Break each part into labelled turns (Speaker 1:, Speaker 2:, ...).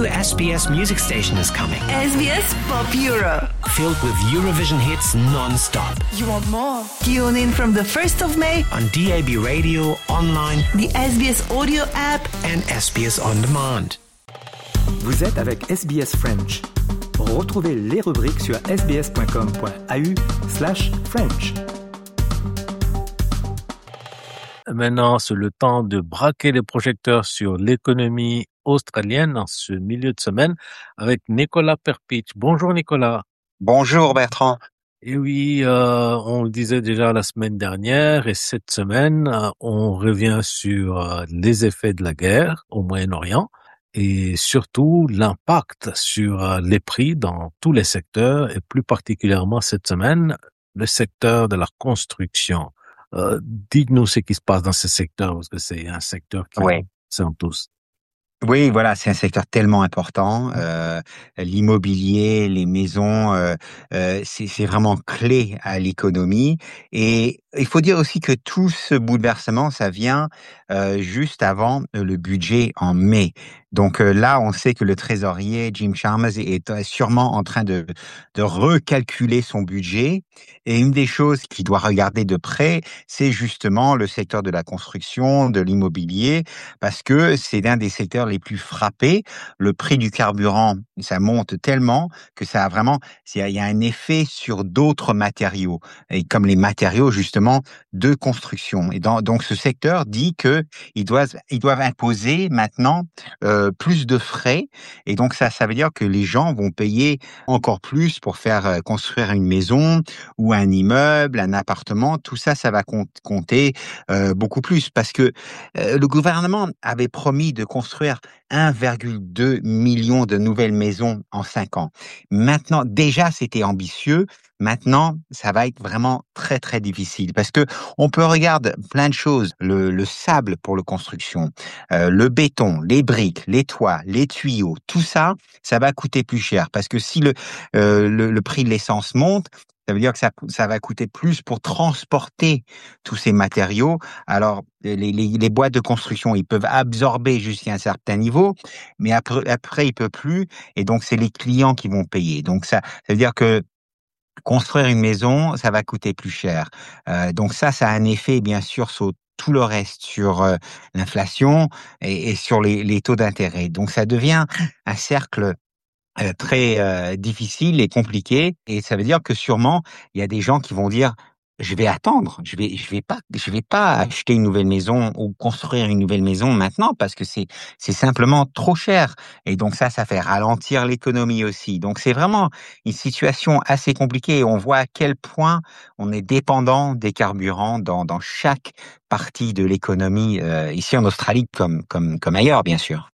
Speaker 1: SBS music station is coming.
Speaker 2: SBS Pop Euro.
Speaker 1: Filled with Eurovision hits non-stop.
Speaker 2: You want more? Tune in from the 1st of May
Speaker 1: on DAB radio, online,
Speaker 2: the SBS audio app
Speaker 1: and SBS On Demand.
Speaker 3: Vous êtes avec SBS French. Retrouvez les rubriques sur sbs.com.au/French.
Speaker 4: Maintenant, c'est le temps de braquer les projecteurs sur l'économie australienne en ce milieu de semaine avec Nicolas Perpich. Bonjour Nicolas.
Speaker 5: Bonjour Bertrand.
Speaker 4: Et oui, on le disait déjà la semaine dernière et cette semaine, on revient sur les effets de la guerre au Moyen-Orient et surtout l'impact sur les prix dans tous les secteurs et plus particulièrement cette semaine, le secteur de la construction. Dites-nous ce qui se passe dans ce secteur, parce que c'est un secteur qui concerne tous.
Speaker 5: Oui, voilà, c'est un secteur tellement important. L'immobilier, les maisons, c'est vraiment clé à l'économie. Et il faut dire aussi que tout ce bouleversement, ça vient juste avant le budget en mai. Donc là, on sait que le trésorier Jim Chalmers est sûrement en train de recalculer son budget. Et une des choses qu'il doit regarder de près, c'est justement le secteur de la construction, de l'immobilier, parce que c'est l'un des secteurs les plus frappés. Le prix du carburant, ça monte tellement que ça a vraiment, il y a un effet sur d'autres matériaux, et comme les matériaux justement de construction. Et donc ce secteur dit que ils doivent imposer maintenant plus de frais, et donc ça veut dire que les gens vont payer encore plus pour faire construire une maison ou un immeuble, un appartement. Tout ça, ça va compter beaucoup plus, parce que le gouvernement avait promis de construire 1,2 million de nouvelles maisons en 5 ans. Maintenant, déjà, c'était ambitieux. Maintenant, ça va être vraiment très, très difficile, parce que on peut regarder plein de choses. Le sable pour la construction, le béton, les briques, les toits, les tuyaux, tout ça, ça va coûter plus cher, parce que si le prix de l'essence monte, ça veut dire que ça va coûter plus pour transporter tous ces matériaux. Alors, les boîtes de construction, ils peuvent absorber jusqu'à un certain niveau, mais après ils peuvent plus, et donc c'est les clients qui vont payer. Donc ça veut dire que construire une maison, ça va coûter plus cher. Donc ça a un effet bien sûr sur tout le reste, sur l'inflation et sur les taux d'intérêt. Donc ça devient un cercle très difficile et compliqué, et ça veut dire que sûrement il y a des gens qui vont dire je vais attendre, je vais pas acheter une nouvelle maison ou construire une nouvelle maison maintenant, parce que c'est simplement trop cher, et donc ça fait ralentir l'économie aussi. Donc c'est vraiment une situation assez compliquée, et on voit à quel point on est dépendant des carburants dans chaque partie de l'économie, ici en Australie comme ailleurs bien sûr.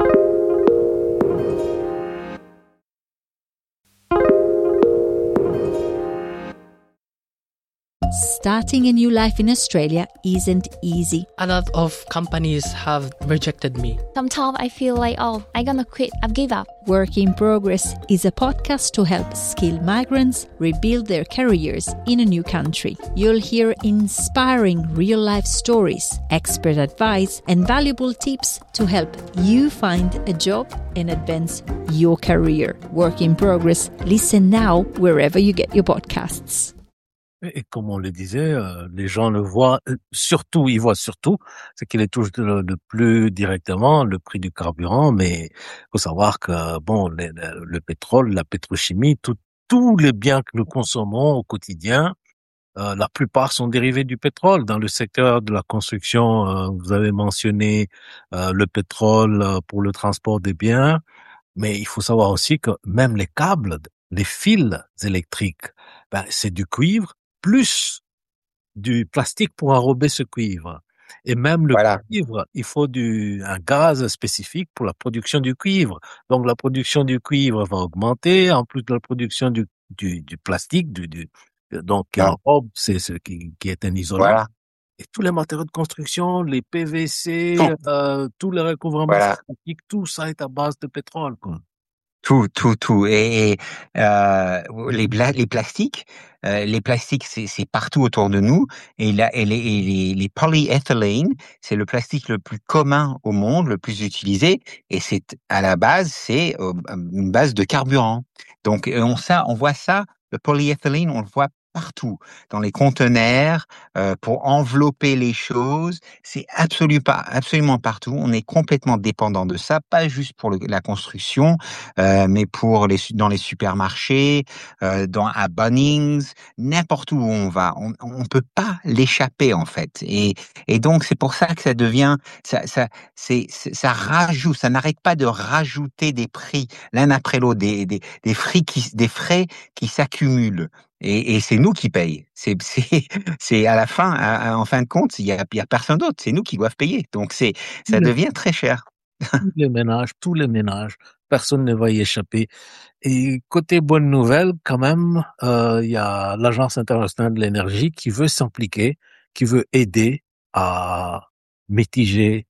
Speaker 6: Starting a new life in Australia isn't easy.
Speaker 7: A lot of companies have rejected me.
Speaker 8: Sometimes I feel like, I'm gonna quit, I've give up.
Speaker 6: Work in Progress is a podcast to help skilled migrants rebuild their careers in a new country. You'll hear inspiring real-life stories, expert advice, and valuable tips to help you find a job and advance your career. Work in Progress. Listen now wherever you get your podcasts.
Speaker 4: Et comme on le disait, les gens le voient, ils voient surtout ce qui les touche le plus directement, le prix du carburant, mais faut savoir que, le pétrole, la pétrochimie, tous les biens que nous consommons au quotidien, la plupart sont dérivés du pétrole. Dans le secteur de la construction, vous avez mentionné le pétrole pour le transport des biens, mais il faut savoir aussi que même les câbles, les fils électriques, c'est du cuivre, plus du plastique pour enrober ce cuivre. Et même le cuivre, il faut un gaz spécifique pour la production du cuivre. Donc la production du cuivre va augmenter, en plus de la production du plastique, donc qui enrobe, c'est ce qui est un isolant. Voilà. Et tous les matériaux de construction, les PVC, tous les recouvrements plastiques, tout ça est à base de pétrole, quoi.
Speaker 5: Tout. Les plastiques, c'est partout autour de nous. Et les polyethylènes, c'est le plastique le plus commun au monde, le plus utilisé. Et à la base, c'est une base de carburant. Donc, on voit ça, le polyethylène, on le voit partout, dans les conteneurs, pour envelopper les choses. C'est absolument partout. On est complètement dépendant de ça, pas juste pour la construction, mais dans les supermarchés, à Bunnings, n'importe où on va, on peut pas l'échapper en fait. Et donc c'est pour ça que ça devient, ça rajoute, ça n'arrête pas de rajouter des prix l'un après l'autre, des frais qui s'accumulent. Et c'est nous qui payons. C'est à la fin, en fin de compte, il y a personne d'autre. C'est nous qui doivent payer. Donc ça devient très cher.
Speaker 4: Tous les ménages, personne ne va y échapper. Et côté bonne nouvelle, quand même, il y a l'Agence internationale de l'énergie qui veut s'impliquer, qui veut aider à mitiger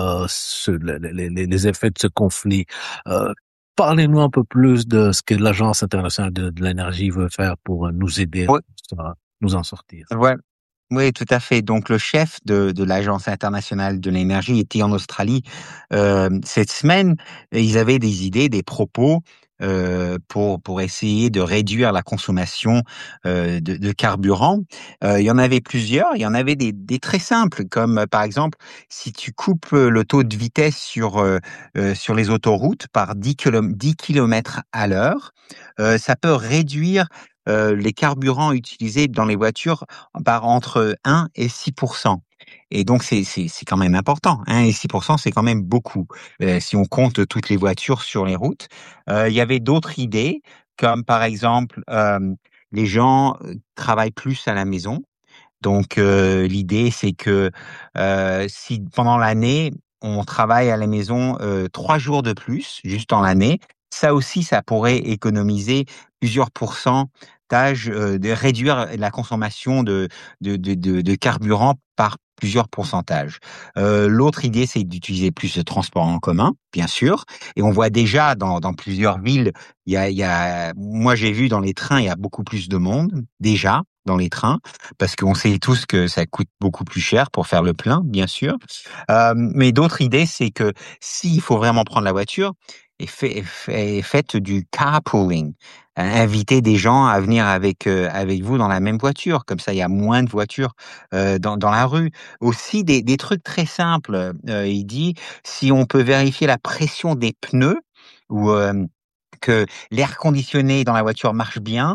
Speaker 4: les effets de ce conflit. Parlez-nous un peu plus de ce que l'Agence internationale de l'énergie veut faire pour nous aider à nous en sortir.
Speaker 5: Ouais. Oui, tout à fait. Donc, le chef de l'Agence internationale de l'énergie était en Australie cette semaine. Et ils avaient des idées, des propos pour essayer de réduire la consommation de carburant. Il y en avait plusieurs. Il y en avait des très simples, comme par exemple, si tu coupes le taux de vitesse sur les autoroutes par 10 km à l'heure, ça peut réduire les carburants utilisés dans les voitures par entre 1 et 6%. Et donc, c'est quand même important. 1 et 6%, c'est quand même beaucoup. Si on compte toutes les voitures sur les routes. Il y avait d'autres idées, comme par exemple, les gens travaillent plus à la maison. Donc, l'idée, c'est que si pendant l'année, on travaille à la maison 3 jours de plus, juste dans l'année, ça aussi, ça pourrait économiser plusieurs pourcentages, de réduire la consommation de carburant par plusieurs pourcentages. L'autre idée, c'est d'utiliser plus de transports en commun, bien sûr. Et on voit déjà dans plusieurs villes, moi j'ai vu dans les trains, il y a beaucoup plus de monde déjà dans les trains, parce qu'on sait tous que ça coûte beaucoup plus cher pour faire le plein, bien sûr. Mais d'autres idées, c'est que s'il faut vraiment prendre la voiture, faites du carpooling. Invitez des gens à venir avec vous dans la même voiture. Comme ça, il y a moins de voitures dans la rue. Aussi, des trucs très simples. Il dit, si on peut vérifier la pression des pneus ou que l'air conditionné dans la voiture marche bien,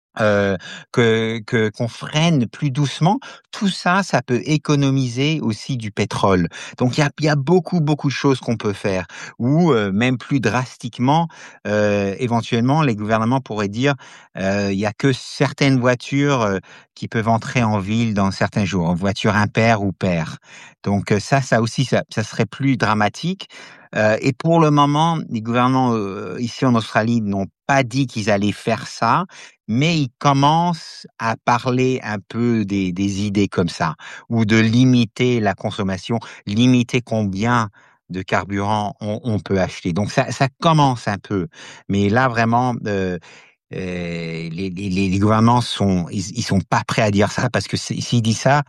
Speaker 5: qu'on freine plus doucement, tout ça, ça peut économiser aussi du pétrole. Donc il y a beaucoup de choses qu'on peut faire. Ou même plus drastiquement, éventuellement, les gouvernements pourraient dire il y a que certaines voitures qui peuvent entrer en ville dans certains jours, voitures impaires ou paires. Donc ça aussi, ça serait plus dramatique. Et pour le moment, les gouvernements ici en Australie n'ont pas dit qu'ils allaient faire ça, mais ils commencent à parler un peu des idées comme ça, ou de limiter la consommation, limiter combien de carburant on peut acheter. Donc ça commence un peu, mais là vraiment les gouvernements ils sont pas prêts à dire ça, parce que s'ils disent ça,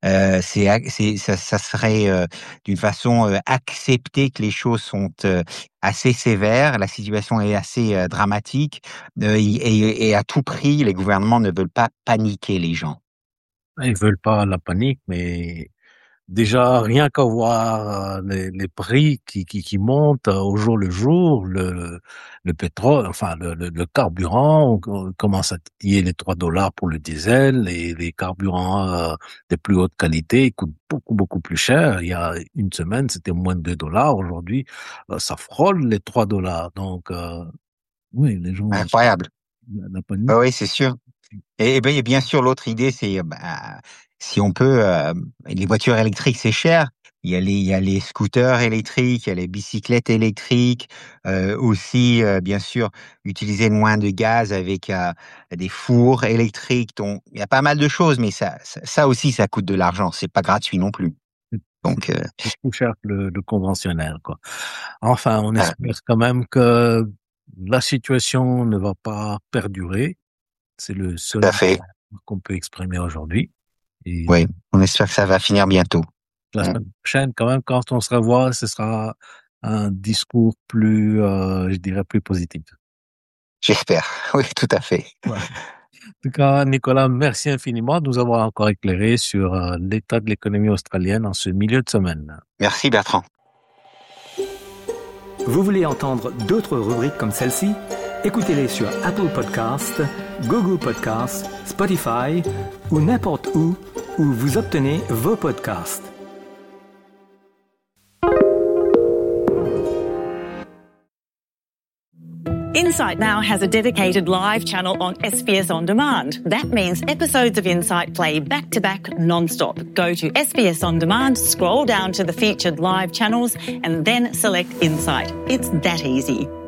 Speaker 5: ça serait d'une façon accepter que les choses sont assez sévères, la situation est assez dramatique, et à tout prix, les gouvernements ne veulent pas paniquer les gens.
Speaker 4: Ils veulent pas la panique, mais déjà, rien qu'à voir les prix qui montent au jour le jour, le pétrole, enfin le carburant, on commence à titiller les $3 pour le diesel, et les carburants de plus haute qualité coûtent beaucoup plus cher. Il y a une semaine, c'était moins de $2. Aujourd'hui, ça frôle les $3. Donc, oui, les gens...
Speaker 5: Incroyable.
Speaker 4: La panique.
Speaker 5: Oui, c'est sûr. Et bien sûr, l'autre idée, c'est si on peut, les voitures électriques, c'est cher. Il y a les scooters électriques, il y a les bicyclettes électriques, aussi, bien sûr, utiliser moins de gaz avec des fours électriques. Donc, il y a pas mal de choses, mais ça aussi, ça coûte de l'argent. C'est pas gratuit non plus. Donc,
Speaker 4: c'est plus cher que le conventionnel, quoi. Enfin, on espère quand même que la situation ne va pas perdurer. C'est le seul
Speaker 5: Tout à fait.
Speaker 4: qu'on peut exprimer aujourd'hui. Et
Speaker 5: Oui, on espère que ça va finir bientôt.
Speaker 4: la semaine prochaine, quand même, quand on se revoit, ce sera un discours plus, je dirais, plus positif.
Speaker 5: J'espère. Oui, tout à fait.
Speaker 4: Ouais. En tout cas, Nicolas, merci infiniment de nous avoir encore éclairé sur l'état de l'économie australienne en ce milieu de semaine.
Speaker 5: Merci Bertrand.
Speaker 3: Vous voulez entendre d'autres rubriques comme celle-ci? Écoutez-les sur Apple Podcasts, Google Podcasts, Spotify ou n'importe où vous obtenez vos podcasts.
Speaker 9: Insight now has a dedicated live channel on SBS On Demand. That means episodes of Insight play back-to-back non-stop. Go to SBS On Demand, scroll down to the featured live channels, and then select Insight. It's that easy.